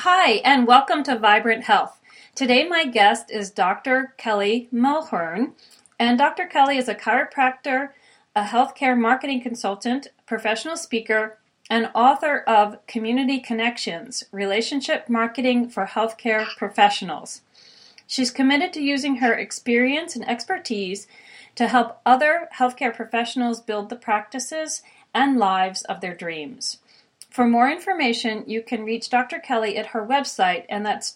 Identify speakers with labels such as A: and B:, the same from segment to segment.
A: Hi, and welcome to Vibrant Health. Today my guest is Dr. Kelly Mulhern, and Dr. Kelly is a chiropractor, a healthcare marketing consultant, professional speaker, and author of Community Connections, Relationship Marketing for Healthcare Professionals. She's committed to using her experience and expertise to help other healthcare professionals build the practices and lives of their dreams. For more information, you can reach Dr. Kelly at her website, and that's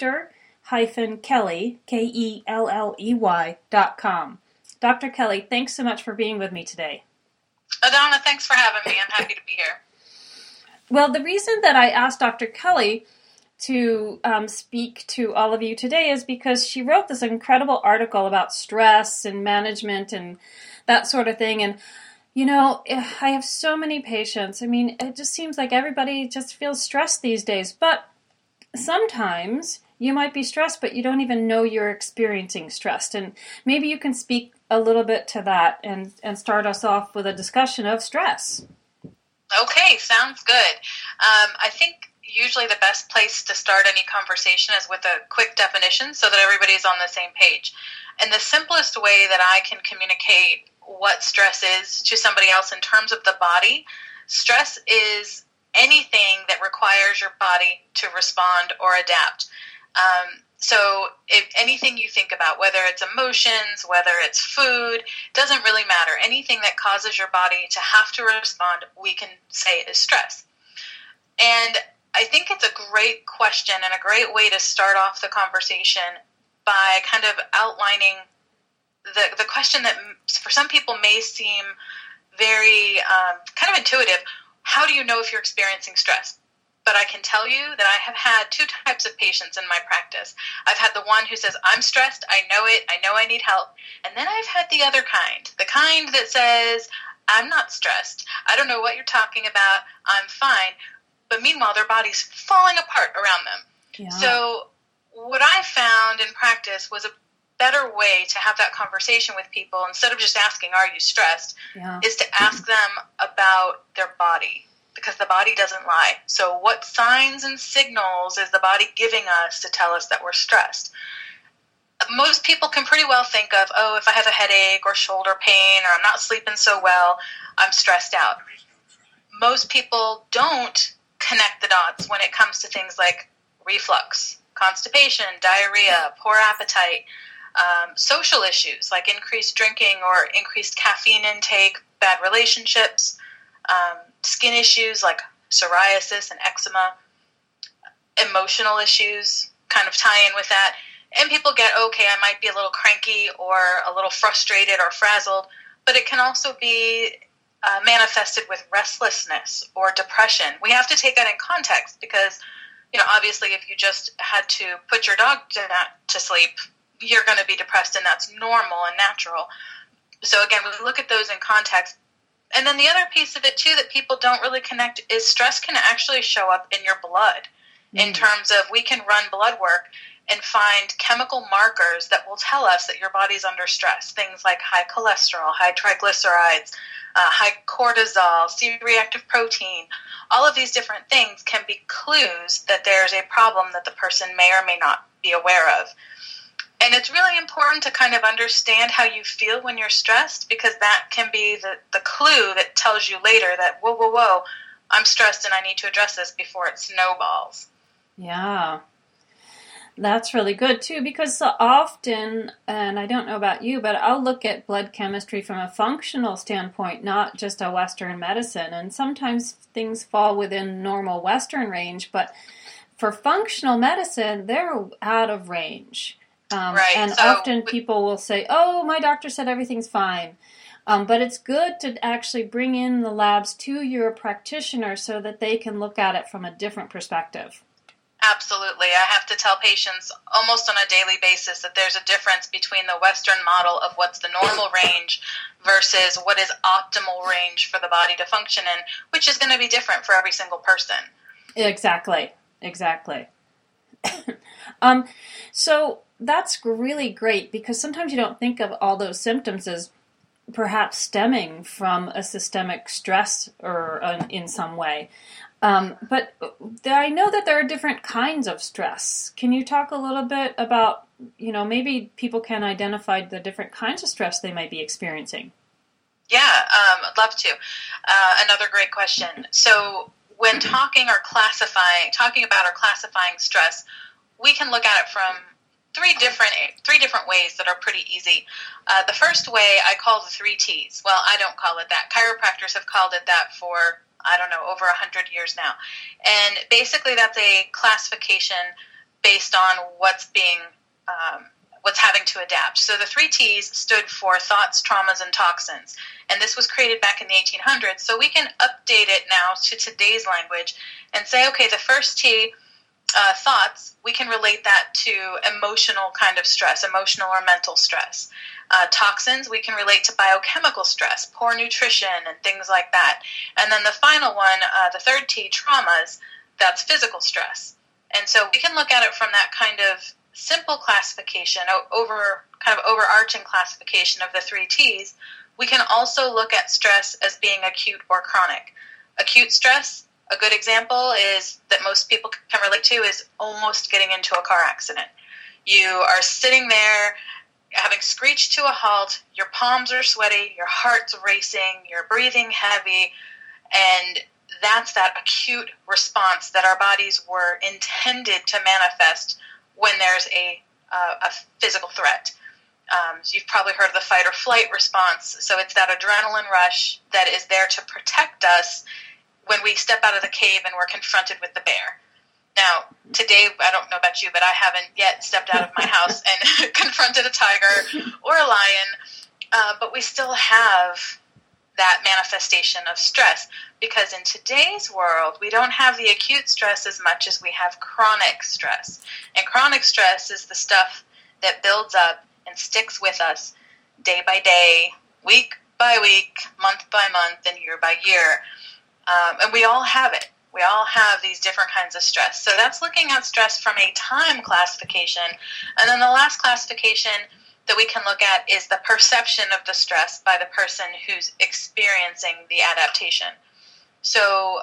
A: Dr.Kelly, Kelley.com. Dr. Kelly, thanks so much for being with me today.
B: Adana, thanks for having me. I'm happy to be here.
A: Well, the reason that I asked Dr. Kelly to speak to all of you today is because she wrote this incredible article about stress and management and that sort of thing. And you know, I have so many patients. I mean, it just seems like everybody just feels stressed these days. But sometimes you might be stressed, but you don't even know you're experiencing stress. And maybe you can speak a little bit to that and start us off with a discussion of stress.
B: Okay, sounds good. I think usually the best place to start any conversation is with a quick definition so that everybody's on the same page. And the simplest way that I can communicate what stress is to somebody else in terms of the body, stress is anything that requires your body to respond or adapt. So if anything you think about, whether it's emotions, whether it's food, doesn't really matter. Anything that causes your body to have to respond, we can say is stress. And I think it's a great question and a great way to start off the conversation by kind of outlining the question that for some people may seem very kind of intuitive. How do you know if you're experiencing stress? But I can tell you that I have had two types of patients in my practice. I've had the one who says, I'm stressed, I know it, I know I need help. And then I've had the other kind, the kind that says, I'm not stressed, I don't know what you're talking about, I'm fine. But meanwhile, their body's falling apart around them. Yeah. So what I found in practice was a better way to have that conversation with people instead of just asking, are you stressed, is to ask them about their body, because the body doesn't lie. So what signs and signals is the body giving us to tell us that we're stressed? Most people can pretty well think of, oh, if I have a headache or shoulder pain or I'm not sleeping so well, I'm stressed out. Most people don't connect the dots when it comes to things like reflux, constipation, diarrhea, poor appetite, social issues like increased drinking or increased caffeine intake, bad relationships, skin issues like psoriasis and eczema, emotional issues kind of tie in with that. And people get, okay, I might be a little cranky or a little frustrated or frazzled, but it can also be manifested with restlessness or depression. We have to take that in context because, you know, obviously if you just had to put your dog to sleep, you're going to be depressed, and that's normal and natural. So again, we look at those in context. And then the other piece of it, too, that people don't really connect is stress can actually show up in your blood in terms of we can run blood work and find chemical markers that will tell us that your body's under stress. Things like high cholesterol, high triglycerides, high cortisol, C-reactive protein. All of these different things can be clues that there's a problem that the person may or may not be aware of. And it's really important to kind of understand how you feel when you're stressed, because that can be the clue that tells you later that, whoa, I'm stressed and I need to address this before it snowballs.
A: Yeah, that's really good too, because so often, and I don't know about you, but I'll look at blood chemistry from a functional standpoint, not just a Western medicine. And sometimes things fall within normal Western range, but for functional medicine, they're out of range.
B: Right.
A: And so often people will say, oh, my doctor said everything's fine. But it's good to actually bring in the labs to your practitioner so that they can look at it from a different perspective.
B: Absolutely. I have to tell patients almost on a daily basis that there's a difference between the Western model of what's the normal range versus what is optimal range for the body to function in, which is going to be different for every single person.
A: Exactly. So that's really great, because sometimes you don't think of all those symptoms as perhaps stemming from a systemic stress or in some way. But I know that there are different kinds of stress. Can you talk a little bit about, maybe people can identify the different kinds of stress they might be experiencing?
B: Yeah, I'd love to. Another great question. So when talking about or classifying stress, we can look at it from three different ways that are pretty easy. The first way I call the 3 T's. Well, I don't call it that. Chiropractors have called it that for, I don't know, over 100 years now. And basically that's a classification based on what's having to adapt. So the 3 T's stood for thoughts, traumas, and toxins. And this was created back in the 1800s. So we can update it now to today's language and say, okay, the first T, thoughts, we can relate that to emotional kind of stress, emotional or mental stress. Toxins, we can relate to biochemical stress, poor nutrition, and things like that. And then the final one, the third T, traumas, that's physical stress. And so we can look at it from that kind of simple classification, overarching classification of the 3 T's. We can also look at stress as being acute or chronic. Acute stress, a good example is that most people can relate to is almost getting into a car accident. You are sitting there having screeched to a halt, your palms are sweaty, your heart's racing, you're breathing heavy, and that's that acute response that our bodies were intended to manifest when there's a physical threat. So you've probably heard of the fight or flight response. So it's that adrenaline rush that is there to protect us when we step out of the cave and we're confronted with the bear. Now, today, I don't know about you, but I haven't yet stepped out of my house and confronted a tiger or a lion, but we still have that manifestation of stress, because in today's world, we don't have the acute stress as much as we have chronic stress. And chronic stress is the stuff that builds up and sticks with us day by day, week by week, month by month, and year by year. And we all have it. We all have these different kinds of stress. So that's looking at stress from a time classification. And then the last classification that we can look at is the perception of the stress by the person who's experiencing the adaptation. So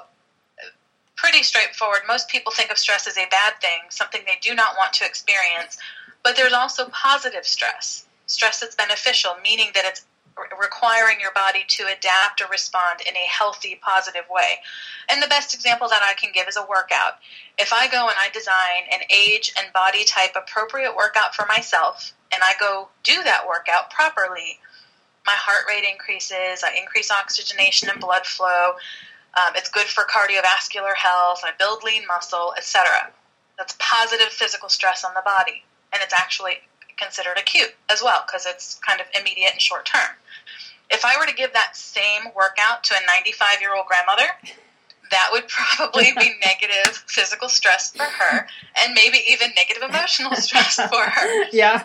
B: pretty straightforward. Most people think of stress as a bad thing, something they do not want to experience. But there's also positive stress, stress that's beneficial, meaning that it's requiring your body to adapt or respond in a healthy, positive way. And the best example that I can give is a workout. If I go and I design an age and body type appropriate workout for myself, and I go do that workout properly, my heart rate increases, I increase oxygenation and blood flow, it's good for cardiovascular health, I build lean muscle, etc. That's positive physical stress on the body. And it's actually considered acute as well, because it's kind of immediate and short term. If I were to give that same workout to a 95-year-old grandmother, that would probably be negative physical stress for her, and maybe even negative emotional stress for her.
A: Yeah.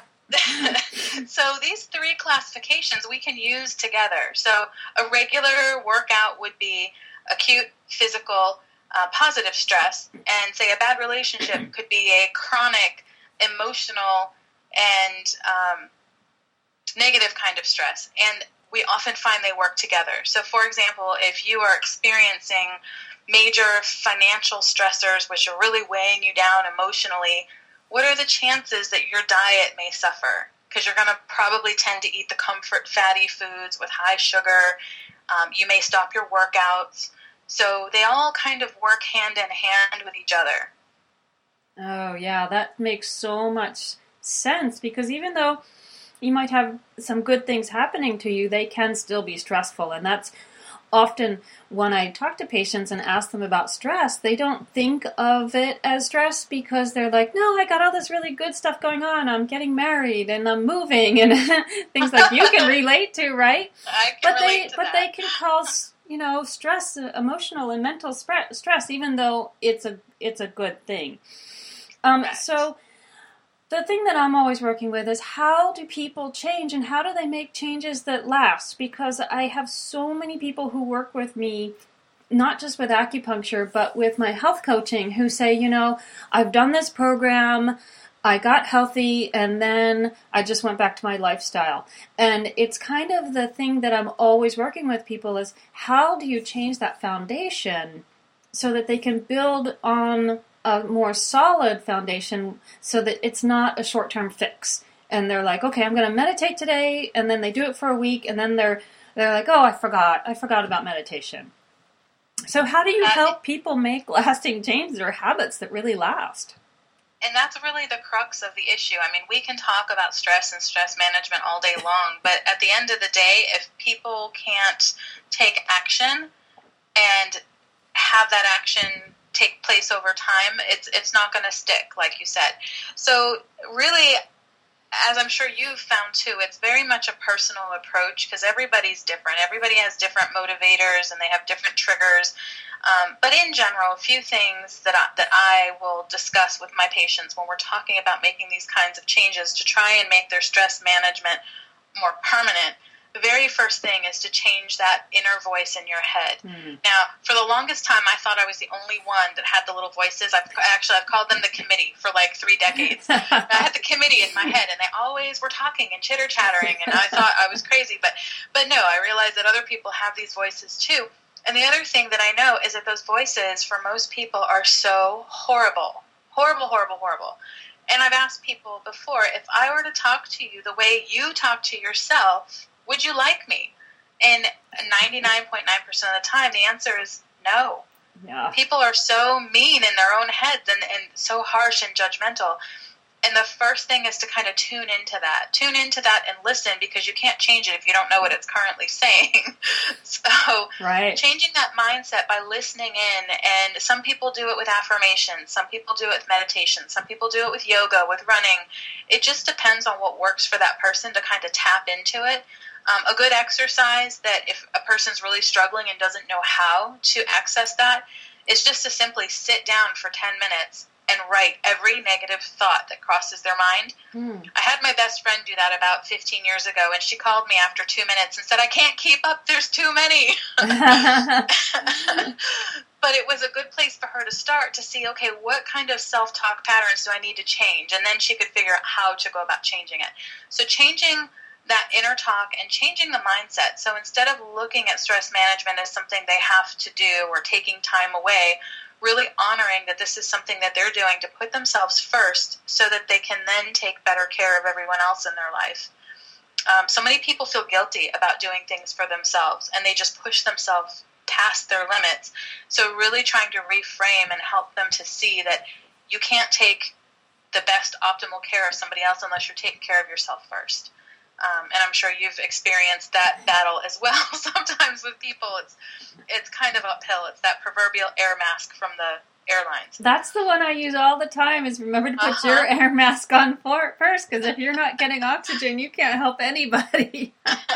B: So these 3 classifications we can use together. So a regular workout would be acute physical positive stress, and say a bad relationship could be a chronic emotional and negative kind of stress. And we often find they work together. So for example, if you are experiencing major financial stressors which are really weighing you down emotionally, what are the chances that your diet may suffer? Because you're going to probably tend to eat the comfort fatty foods with high sugar. You may stop your workouts. So they all kind of work hand in hand with each other.
A: Oh, yeah, that makes so much sense, because even though you might have some good things happening to you, they can still be stressful. And that's often when I talk to patients and ask them about stress, they don't think of it as stress because they're like, no, I got all this really good stuff going on. I'm getting married and I'm moving and things like you can relate to, right?
B: I can relate to that.
A: But they can cause, stress, emotional and mental stress, even though it's a good thing. So the thing that I'm always working with is, how do people change and how do they make changes that last? Because I have so many people who work with me, not just with acupuncture, but with my health coaching, who say, I've done this program, I got healthy and then I just went back to my lifestyle. And it's kind of the thing that I'm always working with people is how do you change that foundation so that they can build on a more solid foundation so that it's not a short-term fix. And they're like, okay, I'm going to meditate today, and then they do it for a week, and then they're like, oh, I forgot about meditation. So how do you help people make lasting changes or habits that really last?
B: And that's really the crux of the issue. I mean, we can talk about stress and stress management all day long, but at the end of the day, if people can't take action and have that action take place over time, it's not going to stick, like you said. So really, as I'm sure you've found too, it's very much a personal approach because everybody's different. Everybody has different motivators and they have different triggers. But in general, a few things that I will discuss with my patients when we're talking about making these kinds of changes to try and make their stress management more permanent. The very first thing is to change that inner voice in your head. Mm. Now, for the longest time, I thought I was the only one that had the little voices. I've called them the committee for like 3 decades. I had the committee in my head, and they always were talking and chitter-chattering, and I thought I was crazy. But no, I realized that other people have these voices too. And the other thing that I know is that those voices, for most people, are so horrible. Horrible, horrible, horrible. And I've asked people before, if I were to talk to you the way you talk to yourself, would you like me? And 99.9% of the time, the answer is no.
A: Yeah.
B: People are so mean in their own heads and so harsh and judgmental. And the first thing is to kind of tune into that. Tune into that and listen, because you can't change it if you don't know what it's currently saying. So
A: right.
B: Changing that mindset by listening in, and some people do it with affirmations, some people do it with meditation, some people do it with yoga, with running. It just depends on what works for that person to kind of tap into it. A good exercise that if a person's really struggling and doesn't know how to access that is just to simply sit down for 10 minutes and write every negative thought that crosses their mind. I had my best friend do that about 15 years ago, and she called me after 2 minutes and said, I can't keep up, there's too many. But it was a good place for her to start to see, okay, what kind of self-talk patterns do I need to change? And then she could figure out how to go about changing it. So changing that inner talk and changing the mindset. So instead of looking at stress management as something they have to do or taking time away, really honoring that this is something that they're doing to put themselves first so that they can then take better care of everyone else in their life. So many people feel guilty about doing things for themselves, and they just push themselves past their limits. So really trying to reframe and help them to see that you can't take the best optimal care of somebody else unless you're taking care of yourself first. And I'm sure you've experienced that battle as well. Sometimes with people, it's kind of uphill. It's that proverbial air mask from the airlines.
A: That's the one I use all the time, is remember to put your air mask on first, because if you're not getting oxygen, you can't help anybody.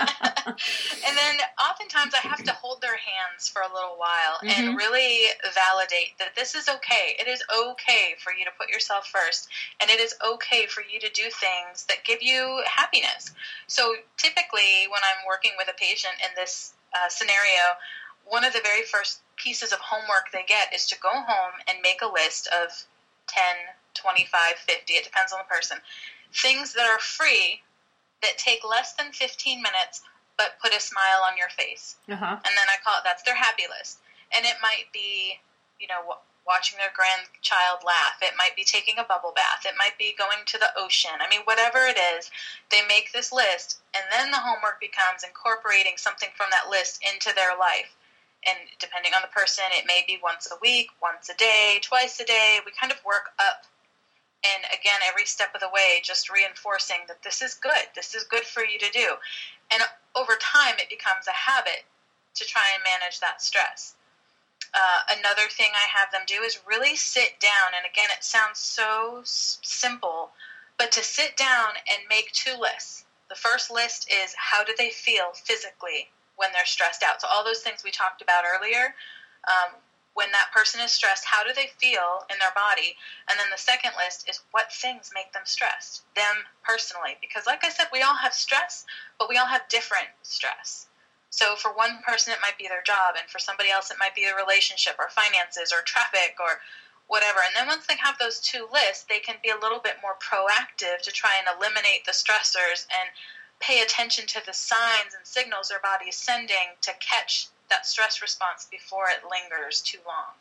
B: And then oftentimes I have to hold their hands for a little while and really validate that this is okay. It is okay for you to put yourself first, and it is okay for you to do things that give you happiness. So typically when I'm working with a patient in this scenario, one of the very first pieces of homework they get is to go home and make a list of 10, 25, 50, it depends on the person, things that are free that take less than 15 minutes but put a smile on your face. And then I call it, that's their happy list. And it might be, watching their grandchild laugh. It might be taking a bubble bath. It might be going to the ocean. I mean, whatever it is, they make this list, and then the homework becomes incorporating something from that list into their life. And depending on the person, it may be once a week, once a day, twice a day. We kind of work up. And again, every step of the way, just reinforcing that this is good. This is good for you to do. And over time, it becomes a habit to try and manage that stress. Another thing I have them do is really sit down. And again, it sounds so simple, but to sit down and make 2 lists. The first list is, how do they feel physically when they're stressed out? So all those things we talked about earlier, when that person is stressed, how do they feel in their body? And then the second list is, what things make them stressed, them personally? Because like I said, we all have stress, but we all have different stress. So for one person, it might be their job, and for somebody else, it might be a relationship or finances or traffic or whatever. And then once they have those two lists, they can be a little bit more proactive to try and eliminate the stressors and pay attention to the signs and signals their body is sending to catch that stress response before it lingers too long.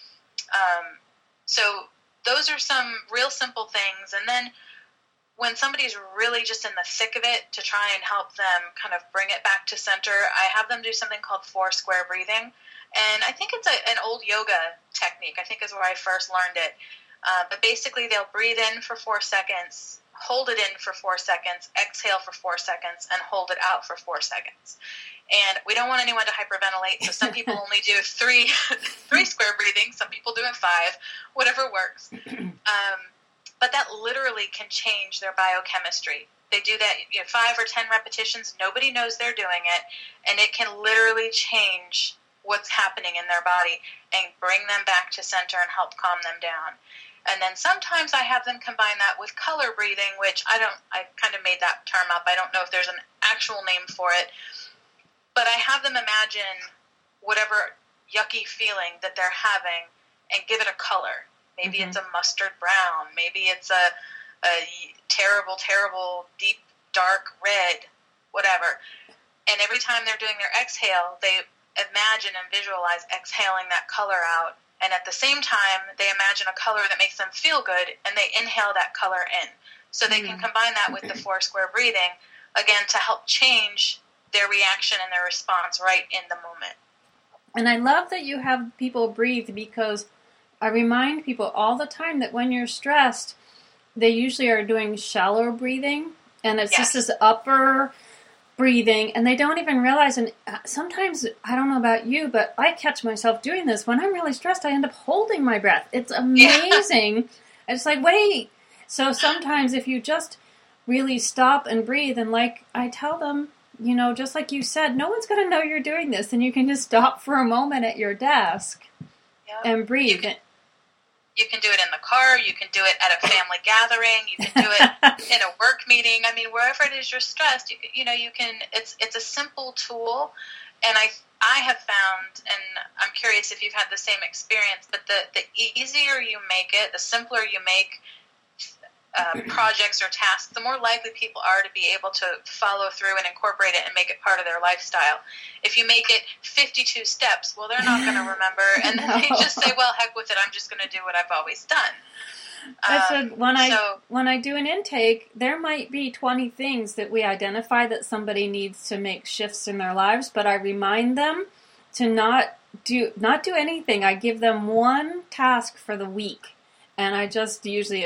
B: So those are some real simple things. And then when somebody's really just in the thick of it, to try and help them kind of bring it back to center, I have them do something called 4 square breathing. And I think it's an old yoga technique. I think is where I first learned it. But basically they'll breathe in for 4 seconds, hold it in for 4 seconds, exhale for 4 seconds, and hold it out for 4 seconds. And we don't want anyone to hyperventilate, so some people only do 3 square breathing. Some people do it 5, whatever works. But that literally can change their biochemistry. They do that 5 or 10 repetitions. Nobody knows they're doing it, and it can literally change what's happening in their body and bring them back to center and help calm them down. And then sometimes I have them combine that with color breathing, which I kind of made that term up. I don't know if there's an actual name for it. But I have them imagine whatever yucky feeling that they're having and give it a color. Maybe it's a mustard brown. Maybe it's a terrible, terrible, deep, dark red, whatever. And every time they're doing their exhale, they imagine and visualize exhaling that color out. And at the same time, they imagine a color that makes them feel good, and they inhale that color in. So they can combine that with the 4 square breathing, again, to help change their reaction and their response right in the moment.
A: And I love that you have people breathe, because I remind people all the time that when you're stressed, they usually are doing shallow breathing, and it's just this upper breathing, and they don't even realize. And sometimes, I don't know about you, but I catch myself doing this. When I'm really stressed, I end up holding my breath. It's amazing. Yeah. It's like, wait. So sometimes if you just really stop and breathe, and like I tell them, just like you said, no one's going to know you're doing this, and you can just stop for a moment at your desk and breathe.
B: You can do it in the car. You can do it at a family gathering. You can do it in a work meeting. I mean, wherever it is you're stressed, you can. It's a simple tool, and I have found, and I'm curious if you've had the same experience, but the easier you make it, the simpler you make projects or tasks, the more likely people are to be able to follow through and incorporate it and make it part of their lifestyle. If you make it 52 steps, well, they're not going to remember, and then they just say, well, heck with it, I'm just going to do what I've always done.
A: When I do an intake, there might be 20 things that we identify that somebody needs to make shifts in their lives, but I remind them to not do anything. I give them one task for the week. And I just usually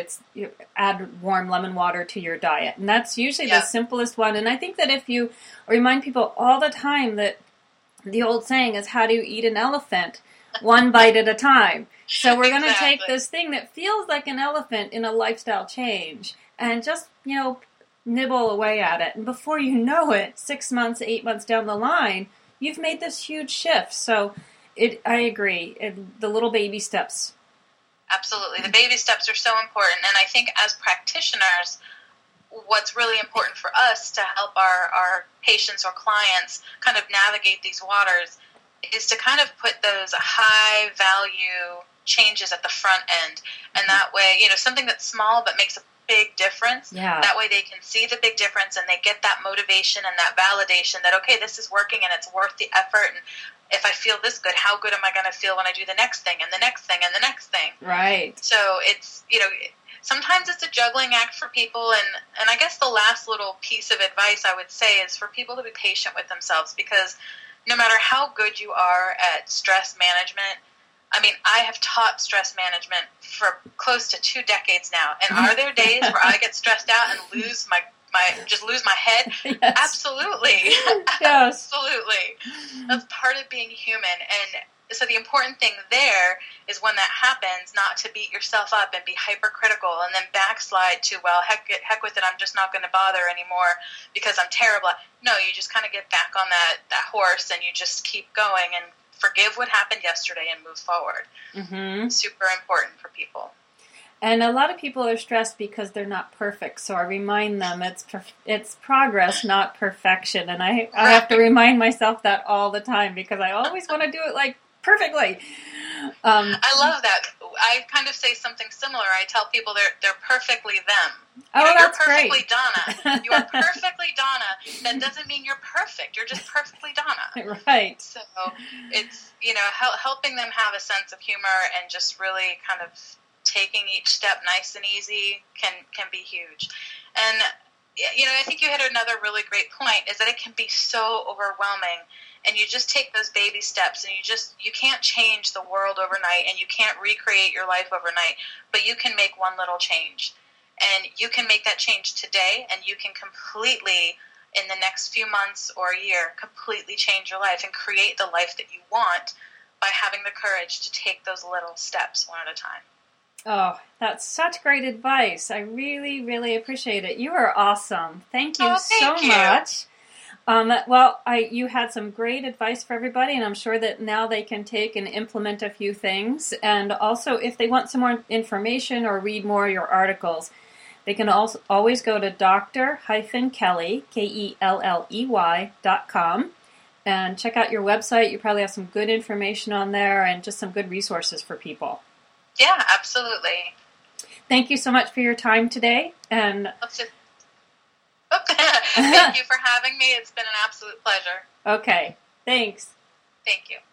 A: add warm lemon water to your diet. And that's usually the simplest one. And I think that if you remind people all the time that the old saying is, how do you eat an elephant? One bite at a time. So we're going to take this thing that feels like an elephant in a lifestyle change and just, nibble away at it. And before you know it, 6 months, 8 months down the line, you've made this huge shift. So I agree. The little baby steps.
B: Absolutely. The baby steps are so important. And I think as practitioners, what's really important for us to help our patients or clients kind of navigate these waters is to kind of put those high value changes at the front end. And that way, something that's small but makes a big difference. Yeah. That way they can see the big difference and they get that motivation and that validation that, okay, this is working and it's worth the effort. And if I feel this good, how good am I going to feel when I do the next thing and the next thing and the next thing?
A: Right.
B: So it's, sometimes it's a juggling act for people. And I guess the last little piece of advice I would say is for people to be patient with themselves, because no matter how good you are at stress management, I mean, I have taught stress management for close to 2 decades now. And are there days where I get stressed out and lose my head? Yes. Absolutely. Yes. Absolutely. That's part of being human. And so the important thing there is when that happens, not to beat yourself up and be hypercritical and then backslide to, well, heck with it, I'm just not going to bother anymore because I'm terrible. No, you just kind of get back on that horse and you just keep going and forgive what happened yesterday and move forward. Mm-hmm. Super important for people.
A: And a lot of people are stressed because they're not perfect. So I remind them it's progress, not perfection. And I have to remind myself that all the time because I always want to do it like perfectly.
B: I love that. I kind of say something similar. I tell people they're perfectly them.
A: That's
B: you're perfectly
A: great.
B: Donna. You are perfectly Donna. That doesn't mean you're perfect. You're just perfectly Donna.
A: Right.
B: So it's, helping them have a sense of humor and just really kind of taking each step nice and easy can be huge. And, I think you hit another really great point, is that it can be so overwhelming. And you just take those baby steps, and you can't change the world overnight, and you can't recreate your life overnight, but you can make one little change. And you can make that change today, and you can completely, in the next few months or a year, completely change your life and create the life that you want by having the courage to take those little steps one at a time.
A: Oh, that's such great advice. I really, really appreciate it. You are awesome. Thank you so much. You had some great advice for everybody, and I'm sure that now they can take and implement a few things. And also, if they want some more information or read more of your articles, they can also always go to Dr.Kelly, KELLEY.com, and check out your website. You probably have some good information on there and just some good resources for people.
B: Yeah, absolutely.
A: Thank you so much for your time today. And
B: Thank you for having me. It's been an absolute pleasure.
A: Okay, thanks.
B: Thank you.